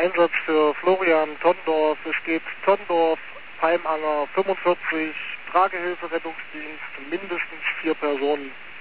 Einsatz für Florian Tondorf. Es geht Tondorf, Palmanger 45, Tragehilfe, Rettungsdienst, mindestens 4 Personen.